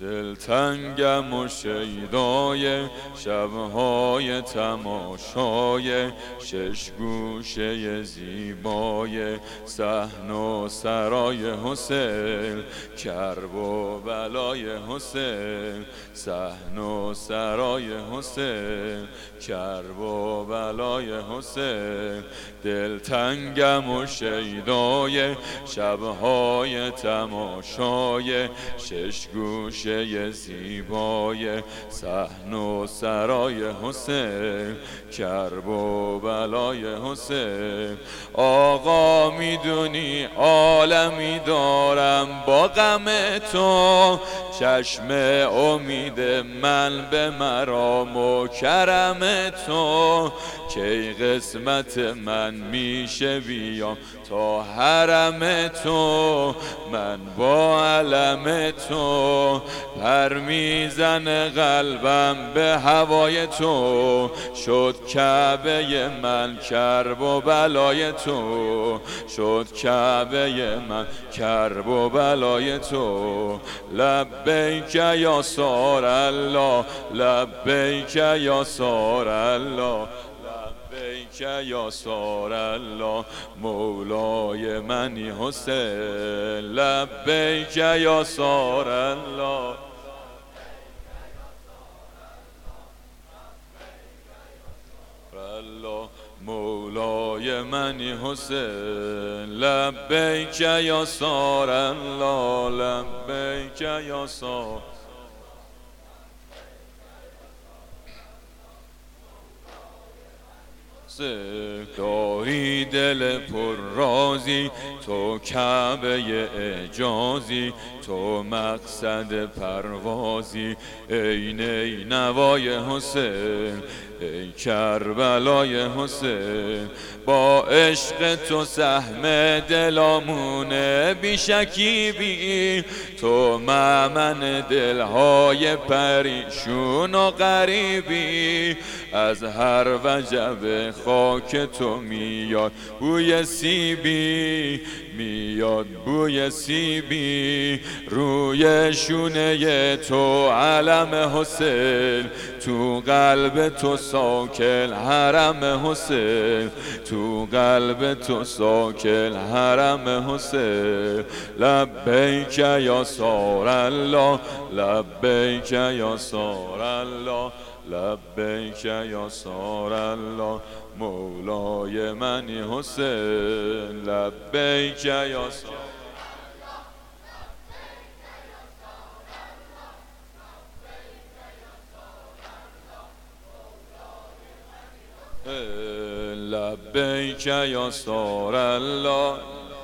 دلتنگم و شیدای شبهای تماشای شش گوشه زیبای صحن و سرای حسین، کرب و بلای حسین، صحن و سرای حسین، کرب و بلای حسین. دلتنگم و شیدای شبهای تماشای شش گوشه زیبای صحن و سرای حسین، کرب و بلای حسین. آقا میدونی عالمی دارم با غم تو، چشم امید من به مرام و کرم تو. کی قسمت من میشه بیام تا حرم تو، من با علم تو. پر میزنه قلبم به هوای تو، شد کعبه من کرب و بلای تو، شد کعبه من کرب و بلای تو. لبیک یا سار الله، لبیک یا سار الله، لبیک یا سار الله، مولای منی حسین. لبیک یا سار الله، مولای منی حسین. لبیک یا سار الله، لبیک یا سار. داری دل پر رازی، تو کعبه اعجازی، تو مقصد پروازی، ای نینوای حسین، ای کربلای حسین. با عشق تو سهم دلامونه بی شکیبی، تو مأمن دلهای پریشون و غریبی. از هر وجب خاک تو میاد بوی سیبی، میاد بوی سیبی. روی شونه تو علم حسین، تو قلب تو ساکن حرم حسین، تو قلب تو ساکن حرم حسین. لبیک یا سار الله، لبیک یا سار الله، لبیک یا سار الله، مولای منی حسین. لبیک یا سار لبیک یا سار الله.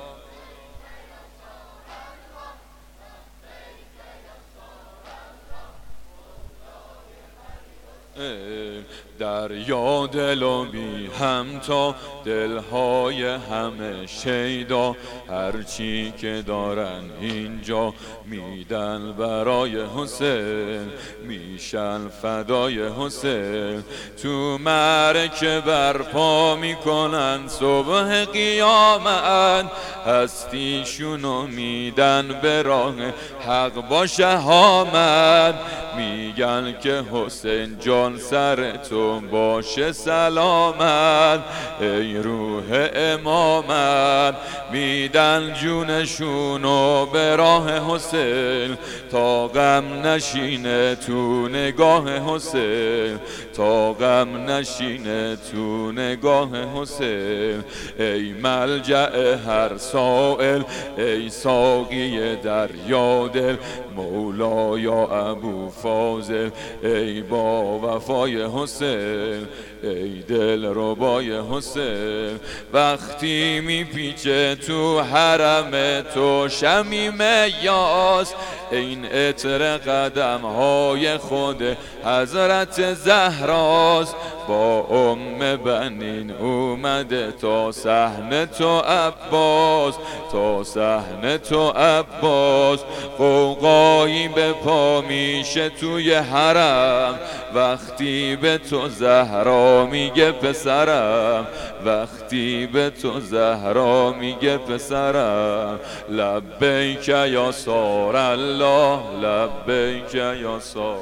دریا دل و بی همتا، دلهای همه شیدا، هرچی که دارن اینجا میدن برای حسین، میشن فدای حسین. تو معرکه برپا میکنن صبح قیامت، هستیشونو میدن به راه حق با شهامت. میگن که حسین جان سر تو باشه سلامت، ای روح امامت. میدن جونشونو به راه حسین، تا غم نشینه تو نگاه حسین، تا غم نشینه تو نگاه حسین. ای ملجأ هر سائل، ای ساقی دریا دل، مولا یا ابو فاضل، ای با وفای حسین، ای دل ربای حسین. وقتی میپیچه تو حرم تو شمیم یاس، این عطر قدم های خود حضرت زهراست. با بنین اومده تا صحن تو عباس، تا صحن تو عباس. قوقا مولایی به پا میشه توی حرم، وقتی به تو زهرا میگه پسرم، وقتی به تو زهرا میگه پسرم. لبیک یا سار الله، لبیک یا سار.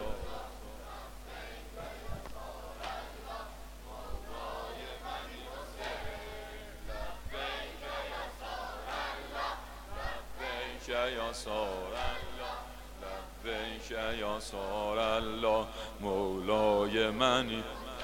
یا سار الله، لبیک یا سار الله. مولای منی،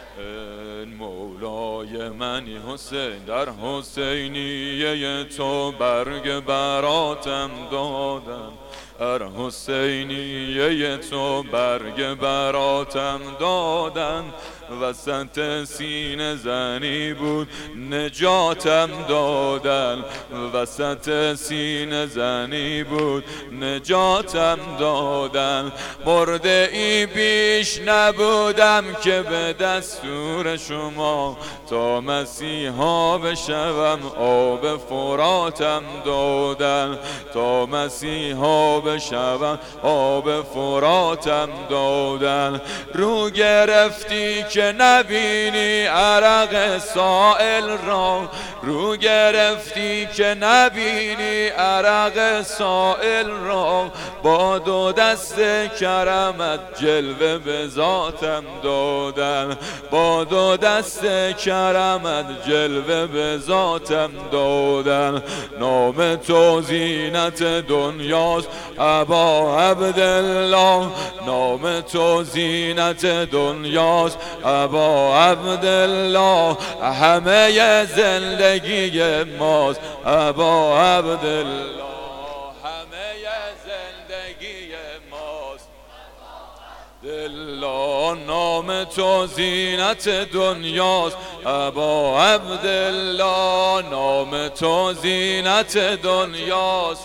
مولای منی حسین، در حسینیه تو برگ براتم دادم، در حسینیه تو برگ براتم دادن. وسط سینه زنی بود نجاتم دادن، وسط سینه زنی بود نجاتم دادن. مرده ای بیش نبودم که به دستور شما تا مسیحا بشوم آب فراتم دادن، تا مسیحا بشوم آب فراتم دادن. رو گرفتی که نبینی عرق سائل را، رو گرفتی که نبینی عرق سائل را. با دو دست کرمت جلوه به ذاتم دادن، با دو دست کرمت جلوه به ذاتم دادن. نام تو زینت دنیاست ابا عبدالله، نام تو زینت دنیاست ابا عبدالله. همه زندگی ماست ابا عبدالله، همه زندگی ماست دلا. نام تو زینت دنیاست ابا عبدالله، نام تو زینت دنیاست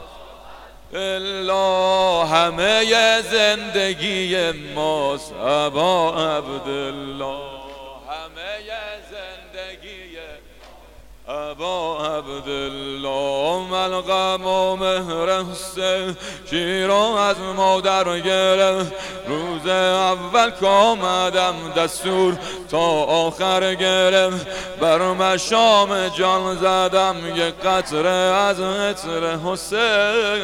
الا. همه زندگی ماست ابا عبدالله، همه زندگی ابا عبدالله. ملغم و مهر حسین شیرا از مادر گرفت، روز اول که آمدم دستور تا آخر گرفت. بر مشام جان زدم یک قطره از عطر حسین،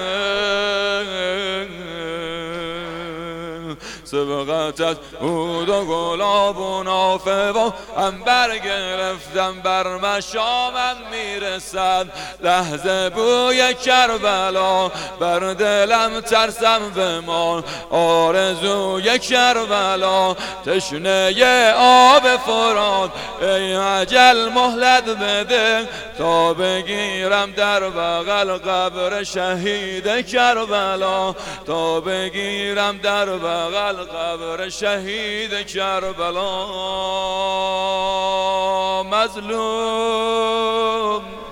سبقت از عود و گلاب و نافه و عنبر گرفتم. بر مشامم میرسد لحظه بوی کربلا، بر دلم ترسم بمان آرزوی کربلا. تشنه آب فرات ای اجل مهلت بده، تا بگیرم در بغل قبر شهید کربلا، تا بگیرم در بغل قبر شهید کربلا. مظلوم